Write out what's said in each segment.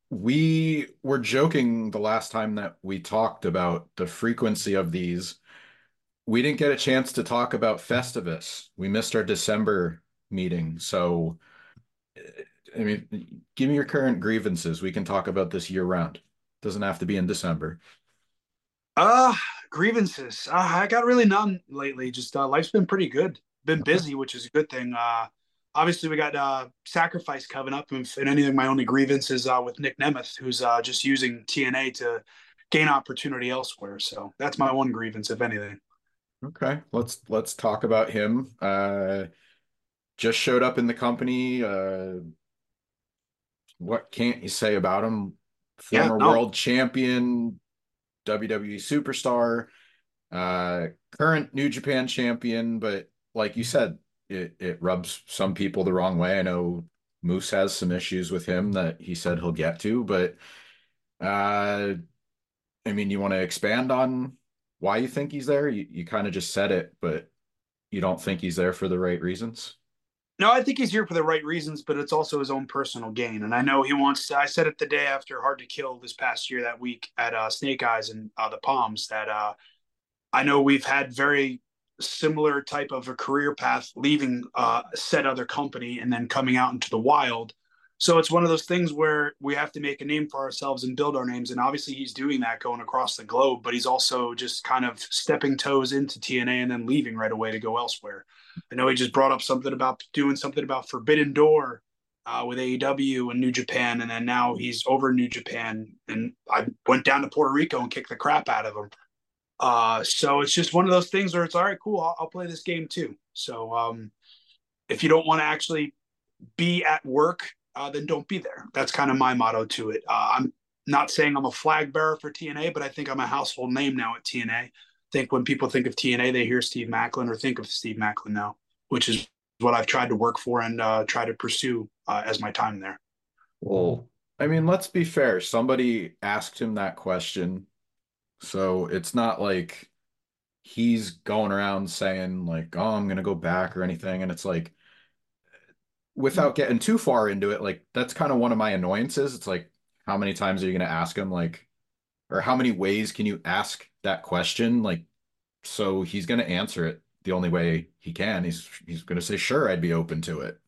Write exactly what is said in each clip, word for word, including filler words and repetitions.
We were joking the last time that we talked about the frequency of these. We didn't get a chance to talk about Festivus. We missed our December meeting. So, I mean, give me your current grievances. We can talk about this year round. Doesn't have to be in December. Uh, Grievances. Uh, I got really none lately. Just uh, life's been pretty good. Been Okay. busy, which is a good thing. Uh, obviously we got uh Sacrifice coming up, and, and anything my only grievance is uh with Nick Nemeth, who's uh just using T N A to gain opportunity elsewhere. So that's my one grievance, if anything. Okay. Let's let's talk about him. Uh, just showed up in the company. Uh, what can't you say about him? Yeah, Former no, world champion, W W E superstar. Uh, current New Japan champion, but like you said, it it rubs some people the wrong way. I know Moose has some issues with him that he said he'll get to, but uh, I mean, you want to expand on why you think he's there? You you kind of just said it, but you don't think he's there for the right reasons. no, I think he's here for the right reasons, but it's also his own personal gain. And I know he wants to, I said it the day after Hard to Kill this past year, that week at uh, Snake Eyes and uh, the Palms, that uh, I know we've had very similar type of a career path, leaving uh, said other company and then coming out into the wild. So it's one of those things where we have to make a name for ourselves and build our names. And obviously he's doing that going across the globe, but he's also just kind of stepping toes into T N A and then leaving right away to go elsewhere. I know he just brought up something about doing something about Forbidden Door uh, with A E W and New Japan, and then now he's over New Japan. And I went down to Puerto Rico and kicked the crap out of him. Uh, so it's just one of those things where it's all right, cool. I'll, I'll play this game too. So um, if you don't want to actually be at work, uh, then don't be there. That's kind of my motto to it. Uh, I'm not saying I'm a flag bearer for T N A, but I think I'm a household name now at T N A. I think when people think of T N A, they hear Steve Macklin or think of Steve Macklin now, which is what I've tried to work for and uh, try to pursue uh, as my time there. Well, I mean, let's be fair. Somebody asked him that question, so it's not like he's going around saying like, "Oh, I'm gonna go back" or anything. And it's like, without getting too far into it, like that's kind of one of my annoyances. It's like, how many times are you going to ask him, like, or how many ways can you ask that question? Like, so he's going to answer it the only way he can. He's he's going to say, "Sure, I'd be open to it."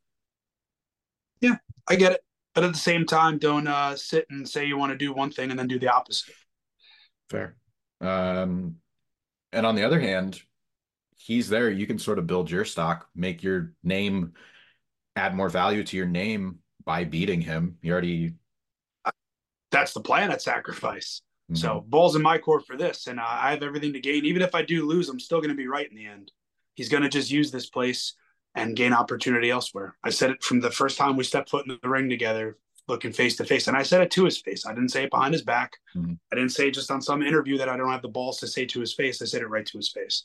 Yeah, I get it. But at the same time, don't uh, sit and say you want to do one thing and then do the opposite. Fair. Um, and on the other hand, he's there. You can sort of build your stock, make your name, add more value to your name by beating him. You already. That's the plan at Sacrifice. So Mhm. balls in my court for this, and uh, I have everything to gain. Even if I do lose, I'm still going to be right in the end. He's going to just use this place and gain opportunity elsewhere. I said it from the first time we stepped foot in the ring together, looking face to face, and I said it to his face. I didn't say it behind his back. Mhm. I didn't say it just on some interview that I don't have the balls to say to his face. I said it right to his face.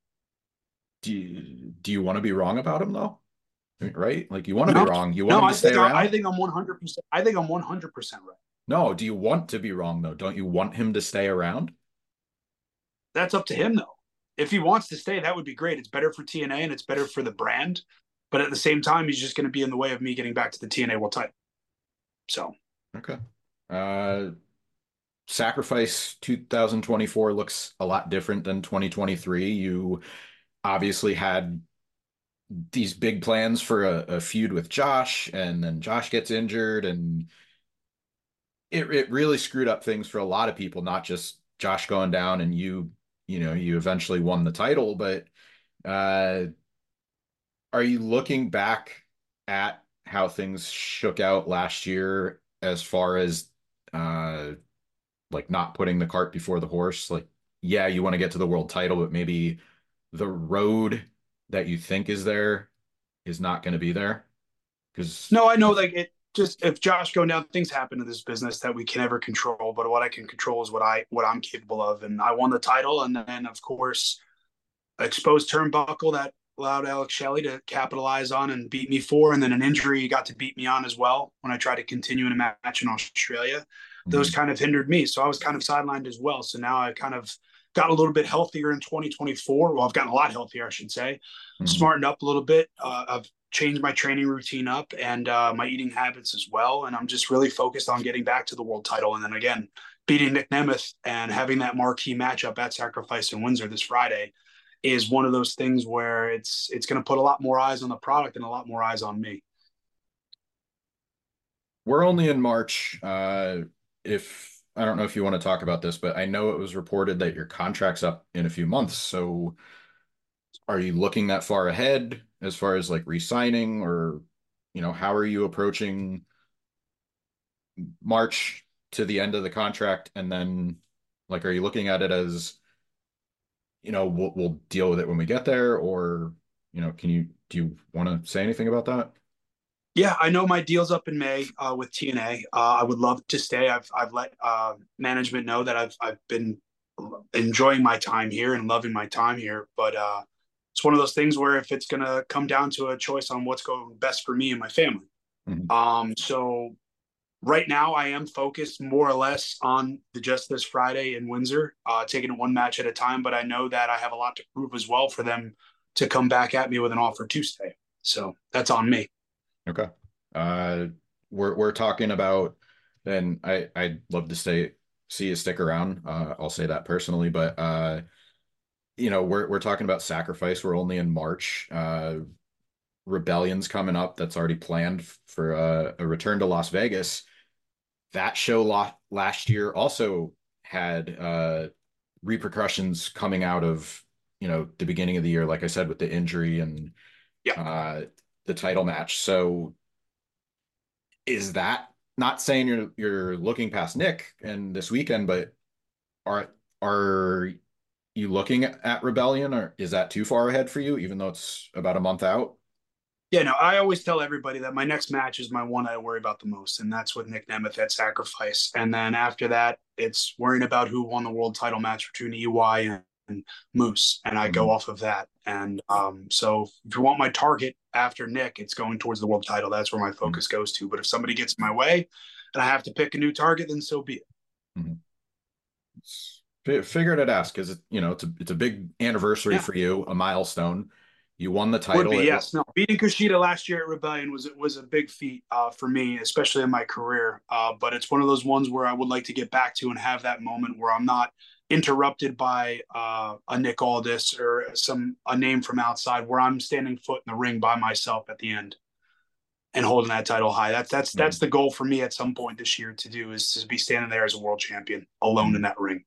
Do you, do you want to be wrong about him though? Right? Like you want to be No, wrong. You want no, him to I stay think I, I around? think I'm one hundred percent. I think I'm one hundred percent right. No, do you want to be wrong though? Don't you want him to stay around? That's up to him though. If he wants to stay, that would be great. It's better for T N A and it's better for the brand. But at the same time, he's just going to be in the way of me getting back to the T N A world title. So Okay. Uh, Sacrifice twenty twenty-four looks a lot different than twenty twenty-three. You obviously had these big plans for a, a feud with Josh, and then Josh gets injured, and it it really screwed up things for a lot of people, not just Josh going down and you, you know, you eventually won the title, but uh are you looking back at how things shook out last year as far as uh like not putting the cart before the horse? Like, yeah, you want to get to the world title, but maybe the road that you think is there is not going to be there. Because no, I know I, like it just if Josh going down, things happen in this business that we can never control. But what I can control is what I what I'm capable of. And I won the title, and then of course exposed turnbuckle that allowed Alex Shelley to capitalize on and beat me for, and then an injury got to beat me on as well when I tried to continue in a match in Australia. Those Mhm. kind of hindered me, so I was kind of sidelined as well. So now I kind of got a little bit healthier in twenty twenty-four. Well, I've gotten a lot healthier, I should say. Mhm. Smartened up a little bit. Uh, I've changed my training routine up and uh, my eating habits as well. And I'm just really focused on getting back to the world title. And then again, beating Nick Nemeth and having that marquee matchup at Sacrifice in Windsor this Friday is one of those things where it's it's going to put a lot more eyes on the product and a lot more eyes on me. We're only in March. Uh, if I don't know if you want to talk about this, but I know it was reported that your contract's up in a few months. So are you looking that far ahead as far as like re-signing, or, you know, how are you approaching March to the end of the contract? And then like, are you looking at it as, you know, we'll, we'll deal with it when we get there, or, you know, can you, do you want to say anything about that? Yeah, I know my deal's up in May uh, with T N A. Uh, I would love to stay. I've I've let uh, management know that I've I've been enjoying my time here and loving my time here. But uh, it's one of those things where if it's gonna come down to a choice on what's going best for me and my family. Mhm. Um, so right now I am focused more or less on the just this Friday in Windsor, uh, taking it one match at a time. But I know that I have a lot to prove as well for them to come back at me with an offer to stay. So that's on me. Okay. Uh, we're we're talking about, and I I'd love to stay see you stick around. Uh, I'll say that personally, but uh, you know, we're we're talking about Sacrifice. We're only in March. Uh, Rebellion's coming up. That's already planned for uh, a return to Las Vegas. That show lot last year also had uh repercussions coming out of, you know, the beginning of the year, like I said, with the injury and Yeah. uh the title match. So is that, not saying you're you're looking past Nick and this weekend, but are are you looking at Rebellion, or is that too far ahead for you, even though it's about a month out? Yeah, no, I always tell everybody that my next match is my one I worry about the most, and that's with Nick Nemeth at Sacrifice. And then after that, it's worrying about who won the world title match between E Y and, and Moose, and I go Mhm. off of that. And um, so, if you want my target after Nick, it's going towards the world title. That's where my Mhm. focus goes to. But if somebody gets in my way and I have to pick a new target, then so be it. Mhm. F- Figured I'd ask because, you know, it's a it's a big anniversary Yeah. for you, a milestone. You won the Would be, title. It wa- yes. No, beating Kushida last year at Rebellion was was a big feat uh, for me, especially in my career. Uh, but it's one of those ones where I would like to get back to and have that moment where I'm not interrupted by uh, a Nick Aldis or some a name from outside, where I'm standing foot in the ring by myself at the end and holding that title high. That's that's that's Mhm. the goal for me at some point this year to do, is to be standing there as a world champion alone in Mhm. that ring.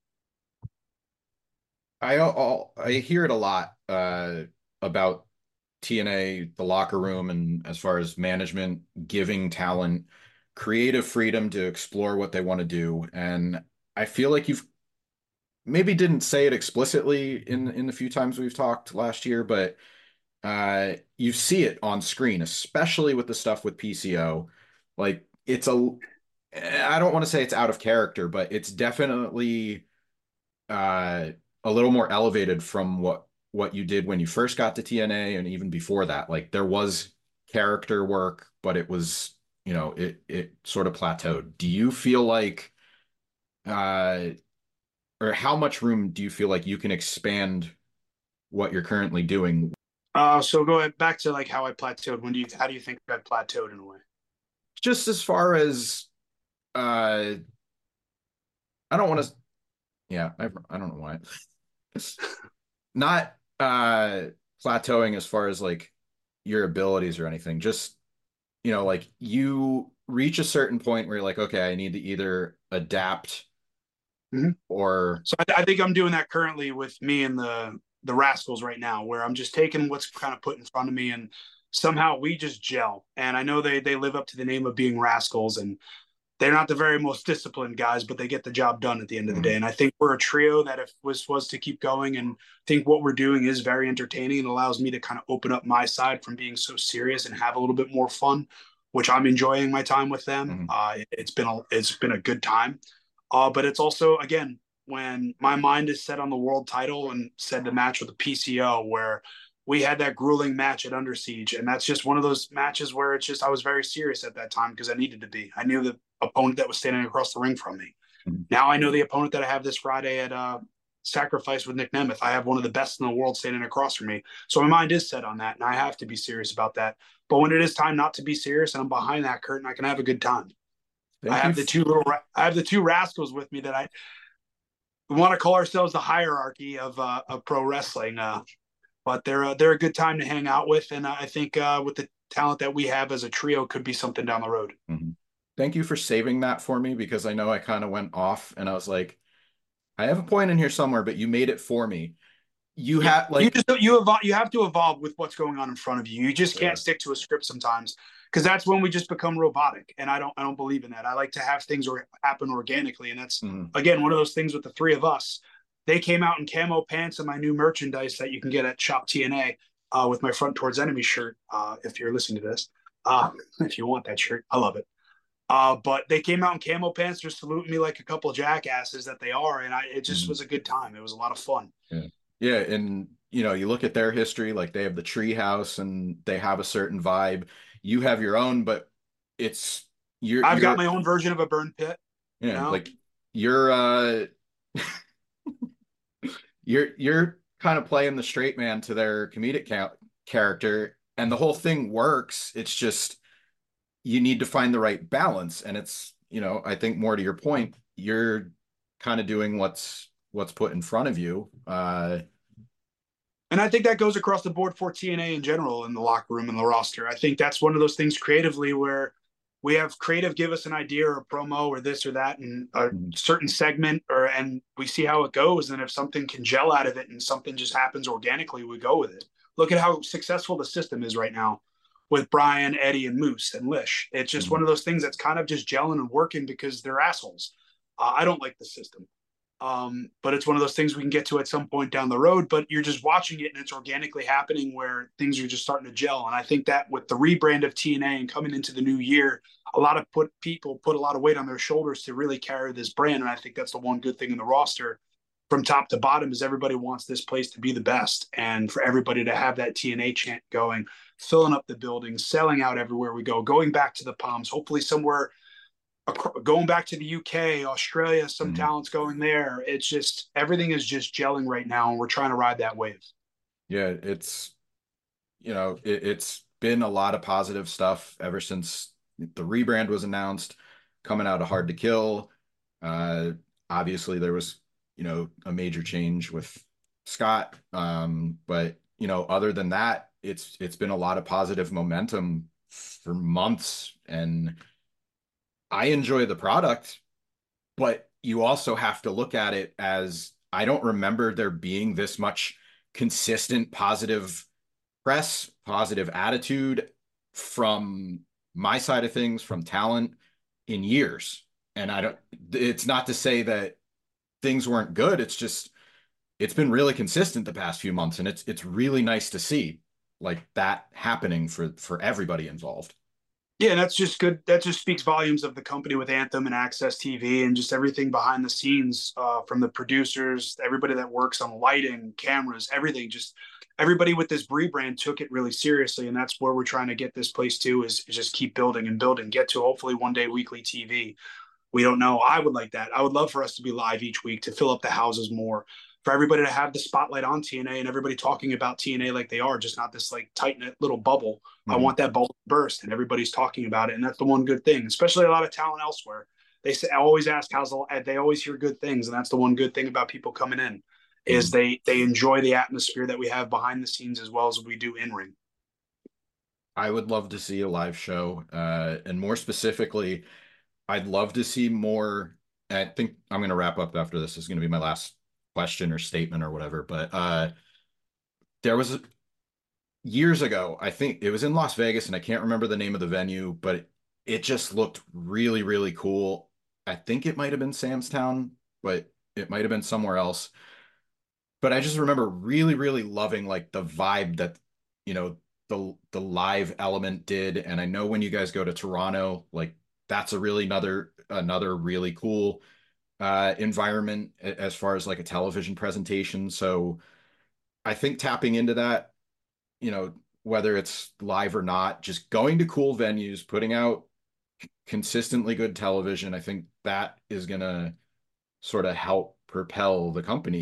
I I'll, I hear it a lot uh, about T N A, the locker room, and as far as management giving talent creative freedom to explore what they want to do. And I feel like you've maybe didn't say it explicitly in in the few times we've talked last year, but uh, you see it on screen, especially with the stuff with P C O. Like it's a, I don't want to say it's out of character, but it's definitely uh, a little more elevated from what what you did when you first got to T N A and even before that. Like there was character work, but it was, you know, it it sort of plateaued. Do you feel like uh or how much room do you feel like you can expand what you're currently doing? Uh, so go back to like how I plateaued. When do you how do you think I plateaued in a way? Just as far as uh I don't want to, yeah, I, I don't know why. Not uh plateauing as far as like your abilities or anything. Just, you know, like you reach a certain point where you're like, okay, I need to either adapt Mhm. or So I, I think I'm doing that currently with me and the the Rascals right now, where I'm just taking what's kind of put in front of me, and somehow we just gel. And I know they they live up to the name of being Rascals, and they're not the very most disciplined guys, but they get the job done at the end of the day. Mhm. And I think we're a trio that if was was to keep going, and think what we're doing is very entertaining and allows me to kind of open up my side from being so serious and have a little bit more fun, which I'm enjoying my time with them. Mhm. Uh, it, it's been a it's been a good time. Uh, but it's also, again, when my mind is set on the world title and said the match with the P C O, where we had that grueling match at Under Siege. And that's just one of those matches where it's just, I was very serious at that time because I needed to be. I knew the opponent that was standing across the ring from me. Mhm. Now I know the opponent that I have this Friday at uh, Sacrifice with Nick Nemeth. I have one of the best in the world standing across from me. So my mind is set on that, and I have to be serious about that. But when it is time not to be serious and I'm behind that curtain, I can have a good time. I Thank you. have the two little, I have the two rascals with me that I want to call ourselves the hierarchy of uh, of pro wrestling. Uh, but they're uh, they're a good time to hang out with, and I think uh, with the talent that we have as a trio, could be something down the road. Mm-hmm. Thank you for saving that for me because I know I kind of went off and I was like, I have a point in here somewhere, but you made it for me. You Yeah, had you like, just you evolve, you have to evolve with what's going on in front of you. You just yeah. can't stick to a script sometimes because that's when we just become robotic. And I don't I don't believe in that. I like to have things or happen organically, and that's Mm-hmm. again one of those things with the three of us. They came out in camo pants and my new merchandise that you can get at Shop T N A uh, with my Front Towards Enemy shirt. Uh, if you're listening to this, uh, if you want that shirt, I love it. Uh, but they came out in camo pants, just saluting me like a couple of jackasses that they are, and I it just Mm-hmm. was a good time. It was a lot of fun. Yeah. Yeah, and you know, you look at their history, like they have the tree house and they have a certain vibe. You have your own, but it's you're I've got you're my own version of a burn pit, you yeah, know. like you're uh you're you're kind of playing the straight man to their comedic ca character, and the whole thing works. It's just you need to find the right balance, and it's, you know, I think more to your point, you're kind of doing what's what's put in front of you. Uh And I think that goes across the board for T N A in general in the locker room and the roster. I think that's one of those things creatively where we have creative give us an idea or a promo or this or that and a certain segment or and we see how it goes. And if something can gel out of it and something just happens organically, we go with it. Look at how successful the system is right now with Brian, Eddie, and Moose and Lish. It's just one Mhm. of those things that's kind of just gelling and working because they're assholes. Uh, I don't like the system. Um, but it's one of those things we can get to at some point down the road. But you're just watching it and it's organically happening where things are just starting to gel. And I think that with the rebrand of T N A and coming into the new year, a lot of put people put a lot of weight on their shoulders to really carry this brand. And I think that's the one good thing in the roster from top to bottom is everybody wants this place to be the best and for everybody to have that T N A chant going, filling up the building, selling out everywhere we go, going back to the Palms, hopefully somewhere going back to the U K, Australia, some Mhm. talents going there. It's just everything is just gelling right now, and we're trying to ride that wave. Yeah, it's, you know, it, it's been a lot of positive stuff ever since the rebrand was announced, coming out of Hard to Kill. Uh, Obviously, there was, you know, a major change with Scott. Um, but, you know, other than that, it's it's been a lot of positive momentum for months. And I enjoy the product, but you also have to look at it as I don't remember there being this much consistent positive press, positive attitude from my side of things, from talent in years. And I don't, it's not to say that things weren't good. It's just, it's been really consistent the past few months. And it's, it's really nice to see like that happening for, for everybody involved. Yeah, and that's just good. That just speaks volumes of the company with Anthem and Access T V and just everything behind the scenes uh, from the producers, everybody that works on lighting, cameras, everything. Just everybody with this Bree brand took it really seriously, and that's where we're trying to get this place to is, is just keep building and building, get to hopefully one day weekly T V. We don't know. I would like that. I would love for us to be live each week to fill up the houses more, for everybody to have the spotlight on T N A and everybody talking about T N A like they are, just not this like tight knit little bubble. I Mhm. want that bubble to burst and everybody's talking about it. And that's the one good thing, especially a lot of talent elsewhere. They say, I always ask how's the, they always hear good things. And that's the one good thing about people coming in is Mhm. they, they enjoy the atmosphere that we have behind the scenes as well as we do in ring. I would love to see a live show. Uh, and more specifically, I'd love to see more. I think I'm going to wrap up after this. This is going to be my last question or statement or whatever. But uh, there was a, years ago, I think it was in Las Vegas, and I can't remember the name of the venue, but it, it just looked really, really cool. I think it might have been Sam's Town, but it might have been somewhere else. But I just remember really, really loving like the vibe that, you know, the the live element did. And I know when you guys go to Toronto, like that's a really another another really cool uh environment as far as like a television presentation. So I think tapping into that, you know, whether it's live or not, just going to cool venues, putting out consistently good television, I think that is gonna sort of help propel the company,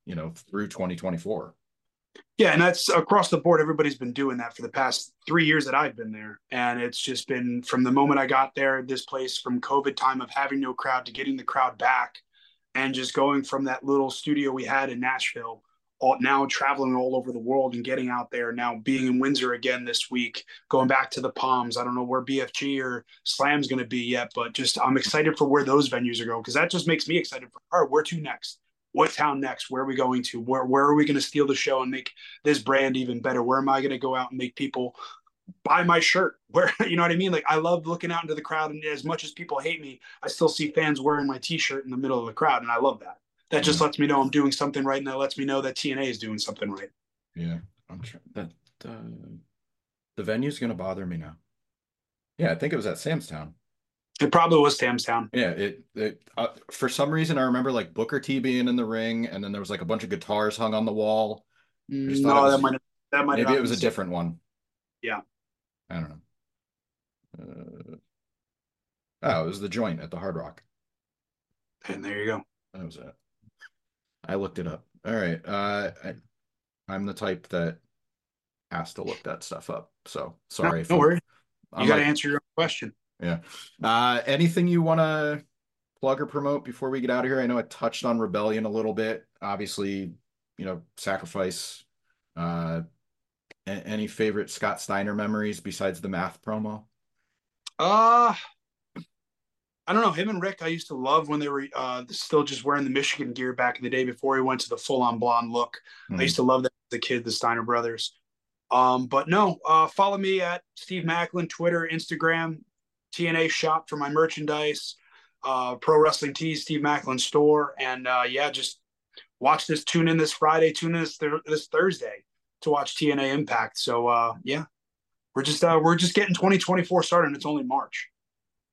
you know, through twenty twenty-four. Yeah, and that's across the board. Everybody's been doing that for the past three years that I've been there. And it's just been from the moment I got there, this place from COVID time of having no crowd to getting the crowd back and just going from that little studio we had in Nashville, all, now traveling all over the world and getting out there, now being in Windsor again this week, going back to the Palms. I don't know where B F G or Slam's going to be yet, but just I'm excited for where those venues are going because that just makes me excited for, all right, where to next? What town next? Where are we going to? Where where are we going to steal the show and make this brand even better? Where am I going to go out and make people buy my shirt? Where you know what I mean? Like I love looking out into the crowd, and as much as people hate me, I still see fans wearing my T-shirt in the middle of the crowd, and I love that. That just Yeah. lets me know I'm doing something right, and that lets me know that T N A is doing something right. Yeah. I'm sure that uh, the venue's going to bother me now. Yeah, I think it was at Sam's Town. It probably was Tamstown. Yeah, it it uh, for some reason I remember like Booker T being in the ring, and then there was like a bunch of guitars hung on the wall. I just thought it No, that was might that might maybe it not was be. a different one. Yeah, I don't know. Uh, oh, it was the joint at the Hard Rock. and there you go. That was it. I looked it up. All right. Uh, I, I'm the type that has to look that stuff up. So No, sorry if no I'm worries. You I'm got to like, answer your own question. yeah. Uh, anything you want to plug or promote before we get out of here? I know I touched on Rebellion a little bit. Obviously, you know, Sacrifice. Uh, a- any favorite Scott Steiner memories besides the math promo? Uh I don't know. Him and Rick, I used to love when they were uh, still just wearing the Michigan gear back in the day before he went to the full on blonde look. I used Hmm. to love that as a kid, the Steiner brothers. Um, but no, uh, follow me at Steve Macklin, Twitter, Instagram, T N A shop for my merchandise, uh, Pro Wrestling Tees, Steve Macklin store. And uh, yeah, just watch this, tune in this Friday, tune in this, th- this Thursday to watch T N A Impact. So uh, yeah, we're just uh, we're just getting twenty twenty-four started and it's only March.